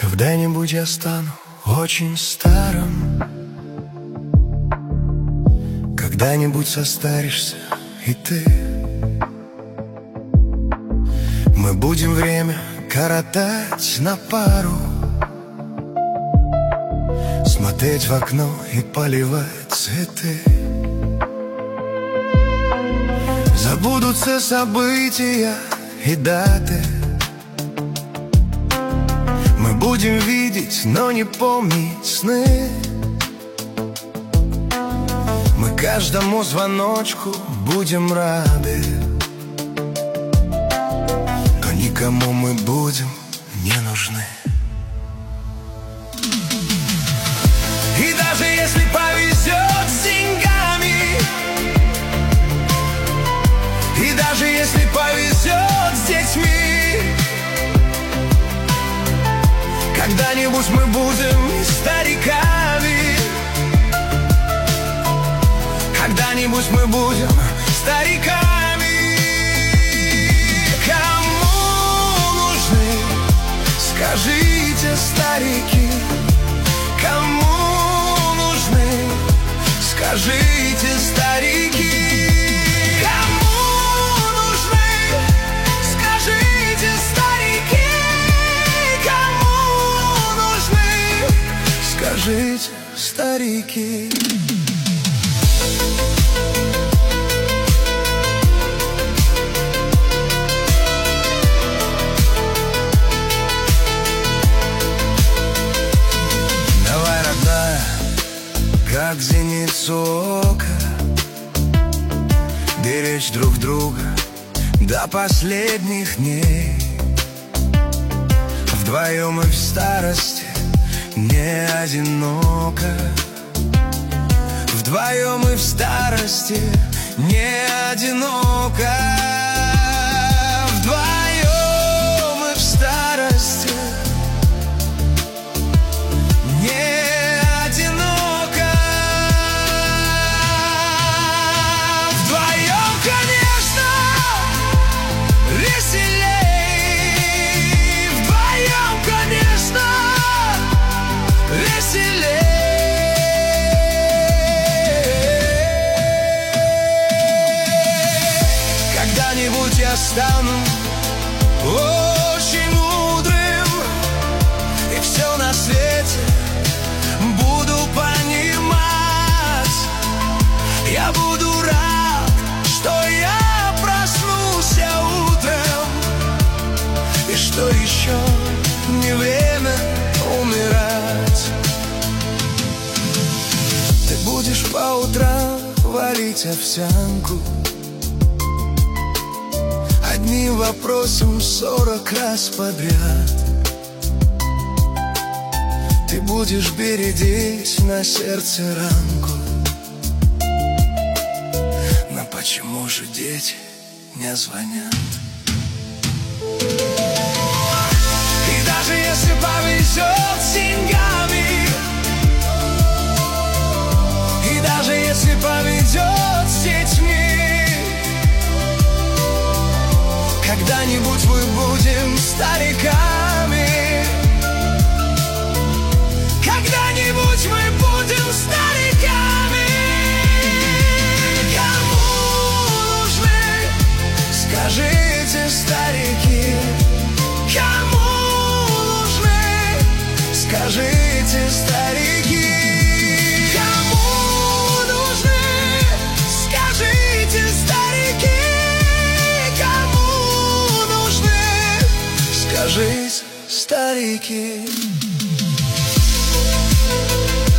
Когда-нибудь я стану очень старым, когда-нибудь состаришься и ты. Мы будем время коротать на пару, смотреть в окно и поливать цветы. Забудутся события и даты, мы будем видеть, но не помнить сны. Мы каждому звоночку будем рады, но никому мы будем не нужны. И даже если повезет с деньгами, и даже если повезет с детьми, когда-нибудь мы будем стариками. Когда-нибудь мы будем стариками. Кому нужны, скажите, старики? Кому нужны, скажите, старики? Кому нужны, скажите, старики? Кому нужны, скажите, старики? Как зеницу ока, беречь друг друга до последних дней. Вдвоем и в старости не одиноко, вдвоем и в старости не одиноко, вдвоем и в старости не я стану очень мудрым, и все на свете буду понимать. Я буду рад, что я проснулся утром, и что еще не время умирать. Ты будешь по утрам варить овсянку, одним вопросом 40 раз подряд. Ты будешь бередить на сердце ранку. Но почему же дети не звонят? И даже если повезет с деньгами, и даже если повезет с детьми, когда-нибудь мы будем стариками. Когда-нибудь мы будем стариками. Кому нужны, скажите, старики? Кому нужны, скажите, старики? Кому нужны, скажите, старики? Скажите, старики.